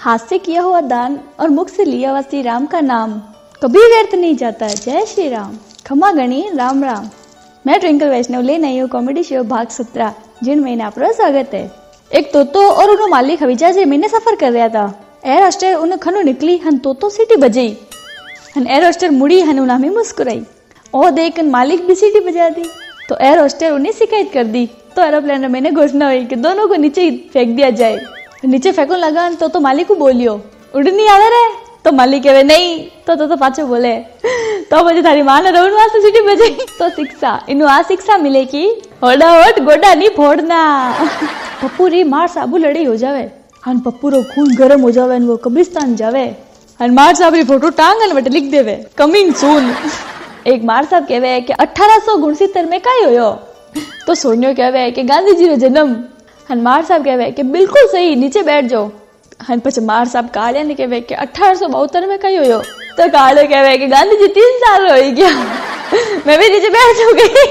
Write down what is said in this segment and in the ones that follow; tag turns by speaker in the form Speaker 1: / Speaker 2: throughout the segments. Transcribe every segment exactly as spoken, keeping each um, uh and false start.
Speaker 1: हाथ से किया हुआ दान और मुख से लिया हुआ श्री राम का नाम कभी व्यर्थ नहीं जाता है। जय श्री राम। खमा गणी राम राम। मैं ट्विंकल वैष्णव लेने आई हूँ कॉमेडी शो भाग सत्रह, जिन महीने आपका स्वागत है। एक तोतो और उनो मालिक हवीजा जे महीने सफर कर रहा था। एयर होस्टेस उन्हें खनो निकली हन तोतो सीटी बजाई हन एयर होस्टेस मुड़ी हन उनामी मुस्कुराई और देख मालिक भी सीटी बजा दी तो एयर होस्टेस उन्हें शिकायत कर दी। तो एरोप्लेन में घोषणा हुई कि दोनों को नीचे ही फेंक दिया जाए। नीचे फेंकने लगा तो तो मालिक को बोलियो उड़नी आवे रे। तो मालिक कहे नहीं। तो तो, तो पाछो बोले तो मुझे थारी मां ने रोड वास्ते सीटी बजाई। तो शिक्षा इनु आ शिक्षा मिले कि होड़ा होट गोडा नहीं फोड़ना। पप्पू री मार साबू लड़ाई हो जावे हन पप्पू रो खून गरम हो जावे वो कब्रिस्तान जावे हन मार साहब री फोटो टांगन वटे लिख देवे कमिंग सून। एक मार साहब कहवे कि अठारह सौ उनसत्तर में काई होयो। तो सोनियो कहवे कि गांधी जी रो जन्म। हन मार साहब कहवे कि बिल्कुल सही नीचे बैठ जाओ। हन पछे मार साहब कालिया ने कहवे कि अठारह सौ बहत्तर में कई होयो। तो काले कहवे कि गांधी जी तीन साल हो गया मैं भी नीचे बैठ जाऊंगी।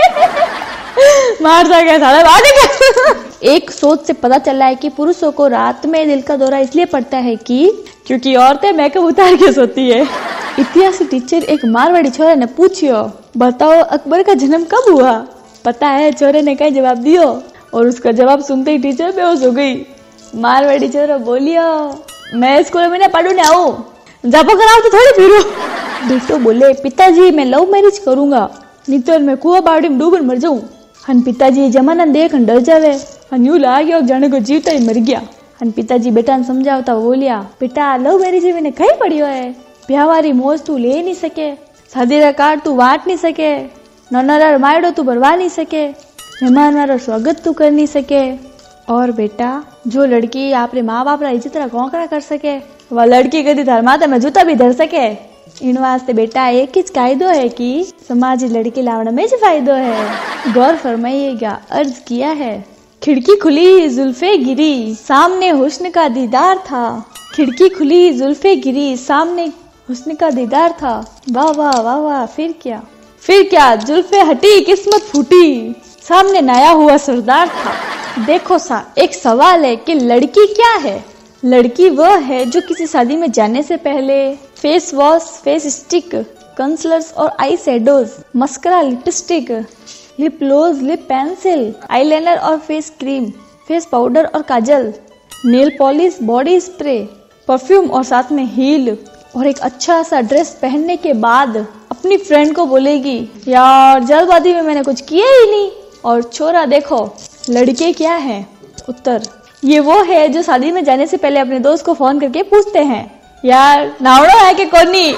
Speaker 1: मार साहब कहे साला बात। एक शोध से पता चला है कि पुरुषों को रात में दिल का दौरा इसलिए पड़ता है कि क्योंकि औरतें मेकअप उतार के सोती है। इतिहास टीचर एक मारवाड़ी छोरे ने पूछियो बताओ अकबर का जन्म कब हुआ। पता है छोरे ने कई जवाब दियो और उसका जवाब सुनते ही टीचर बेहोश हो गई। मारवाड़ी छोरो बोलियो मैं स्कूल में ना पढ़ू ना आऊं जापो कराओ तो थोड़ी फिरू। बेटो बोले पिताजी मैं लव मैरिज करूंगा नहीं तो मैं कुआं बाड़ी में डूबन मर जाऊं। हन पिताजी जमाना देख डर जावे हन यूं लागे जाने को जीवता ही मर गया। हन पिताजी बेटा ने समझावता बोलिया बेटा लव मैरिज में कहीं पड़ियो है ब्याहवारी मौज तू ले नहीं सके शादी रा कार्ड तू वाट नहीं सके नौनरा मायड़ो तू भरवा नहीं सके मेहमान वाला स्वागत तू कर नहीं सके और बेटा जो लड़की आपरे माँ बाप रा इज्जत रा कोंकड़ा कर सके वह लड़की कदी थार माथे में जूता भी धर सके। इन वास्ते बेटा एक ही कायदो है कि समाज लड़की लावण में ज फायदो है। गौर फरमाइएगा अर्ज किया है खिड़की खुली जुल्फे गिरी सामने हुस्न का दीदार था। खिड़की खुली जुल्फे गिरी सामने हुस्न का दीदार था। वाह वाह वाह वाह। फिर क्या फिर क्या जुल्फे हटी किस्मत फूटी सामने नया हुआ सरदार था। देखो सा एक सवाल है कि लड़की क्या है। लड़की वह है जो किसी शादी में जाने से पहले face wash face stick concealers और eye shadows mascara lipstick lip gloss lip pencil eyeliner और फेस क्रीम फेस पाउडर और काजल nail polish body spray perfume और साथ में हील और एक अच्छा सा ड्रेस पहनने के बाद अपनी फ्रेंड को बोलेगी यार जल्दबाजी में मैंने कुछ किया ही नहीं। और छोरा देखो लड़के क्या है। उत्तर ये वो है जो शादी में जाने से पहले अपने दोस्त को फोन करके पूछते हैं यार नावड़ो है कि कोनी।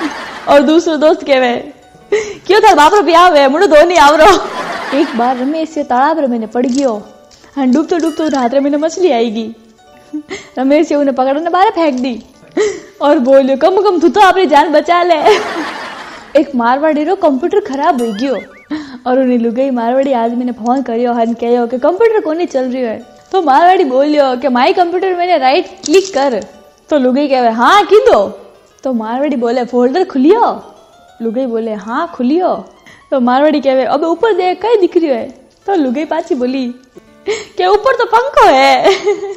Speaker 1: और दूसरो दोस्त कहवे क्यों था बाप रो ब्याह है मुड़ो दो नहीं आवरो। एक बार रमेश से तालाब रे मैंने पड़ गयो हन डूबतो डूबतो हाथ रे मैंने मछली आएगी। रमेश से उन्हें पकड़ने बाहर फेंक दी और बोलियो कम कम तू तो अपनी जान बचा ले। एक मारवाड़ी रो कंप्यूटर खराब हो गयो और उन्हें लुगाई मारवाड़ी आदमी ने फोन करियो हन कहो कि कंप्यूटर कोनी चल रही है। तो मारवाड़ी बोलियो कि माई कंप्यूटर मैंने राइट क्लिक कर। तो लुगाई कहे हाँ की दो। तो मारवाड़ी बोले फोल्डर खुलियो। लुगाई बोले हाँ खुलियो। तो मारवाड़ी कहे अब ऊपर देख कई दिख रही है। तो लुगाई पाछी बोली कि ऊपर तो पंखो है।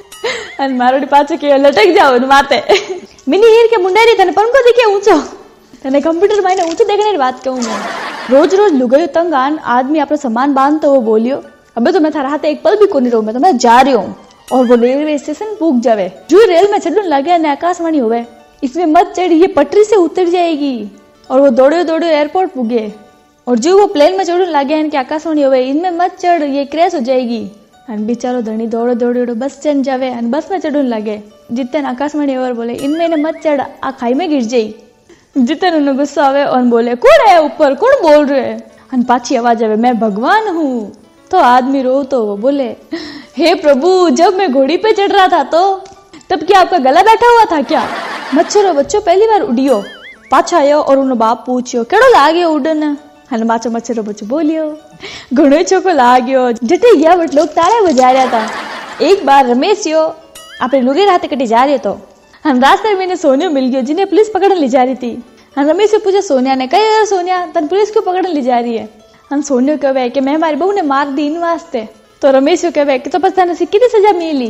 Speaker 1: अन मारवाड़ी पाछे के लटक जाओ माते मिनी हीर के मुंडेरी तने पंखो दिखे ऊंचो तने कंप्यूटर माने ऊंचो देखने की बात कहूं मैं। रोज रोज लुगाई तंग आन आदमी अपना सामान बांध तो वो बोलियो अबे तो मैं थारा हाथ एक पल भी कोनी रहूं मैं तो मैं जा रही हूँ। और वो रेलवे स्टेशन पूग जावे जो रेल में चढ़ने लगे ने आकाशवाणी होवे इसमें मत चढ़ ये पटरी से उतर जाएगी। और वो दौड़े दौड़े एयरपोर्ट पुगे और जो वो प्लेन में चढ़ने लगे इनके आकाशवाणी होवे इनमें मत चढ़ ये क्रैश हो जाएगी। अन बेचारो धनी दौड़े दौड़े बस चढ़ जावे अन बस में चढ़ने लगे जितने आकाशवाणी और बोले इनमें ने मत चढ़ आ खाई में गिर जाई। जितने उन्हें गुस्सा आवे और बोले कौन है ऊपर कौन बोल रहे है। अन पाछी आवाज आवे मैं भगवान हूँ। तो आदमी रो तो वो बोले हे प्रभु जब मैं घोड़ी पे चढ़ रहा था तो तब क्या आपका गला बैठा हुआ था क्या। मच्छरो बच्चों पहली बार उड़ियो पाछा आयो और उन्हें बाप पूछियो केड़ो लाग्यो उड़न। हन बाचो मच्छरो बच्चो बोलियो घणो चोको लाग्यो जटे गया बट लोग तारे बजा रहा था। एक बार रमेश यो आपने लुगे रात कटी जा रहे तो हम रास्ते में सोनिया मिल गयो जिन्हें पुलिस पकड़ने ले जा रही थी। हम रमेश से पूछा सोनिया ने कही सोनिया तन पुलिस क्यों पकड़ने ले जा रही है। हम सोनिया कहे कि मैं हमारी बहू ने मार दी इन वास्ते। तो रमेश कहे कि तो बस तने कितनी सजा मिली।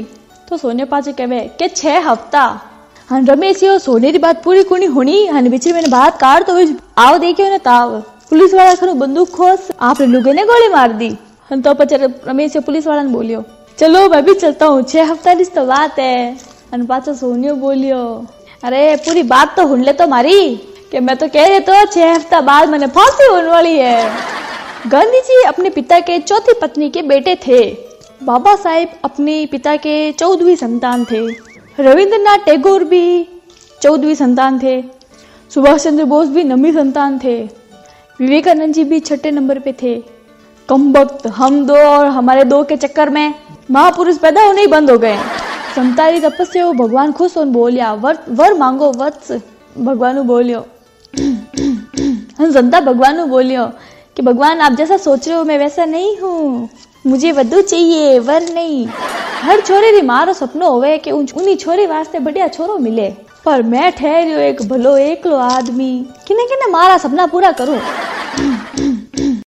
Speaker 1: तो सोनिया पाछे कहवे के छह हफ्ता हन रमेश यो सोने री बात पूरी कोनी होनी हन बिचरी मैंने बात कार तो आओ देखियो ने ताव पुलिस वाला खरो बंदूक खोस आपने लोगे ने गोली मार दी हन तो पचे रमेश पुलिस वाला ने बोलियो चलो मैं भी चलता हूँ छह हफ्ता की तो बात है हन पाछा सोनियो बोलियो अरे पूरी बात तो हुन ले तो मारी कि मैं तो कह रही तो छह हफ्ता बाद मैंने फांसी होने वाली है। गांधी जी अपने पिता के चौथी पत्नी के बेटे थे। बाबा साहेब अपने पिता के चौदहवीं संतान थे। रविंद्रनाथ टैगोर भी चौदहवीं संतान थे। सुभाष चंद्र बोस भी नौवीं संतान थे। विवेकानंद जी भी छठे नंबर पे थे। कम वक्त हम दो और हमारे दो के चक्कर में महापुरुष पैदा होने ही बंद हो गए। संतारी तपस्या हो भगवान खुश होने बोलिया वर वर मांगो वत्स भगवान बोलियो जनता भगवान बोलियो कि भगवान आप जैसा सोच रहे हो मैं वैसा नहीं हूँ, मुझे वधु चाहिए वर नहीं। हर छोरे री मारो सपनो होवे कि उन्हीं छोरी वास्ते बढ़िया छोरो मिले, पर मैं ठहरियो एक भलो एकलो आदमी किने किने मारा सपना पूरा करूं।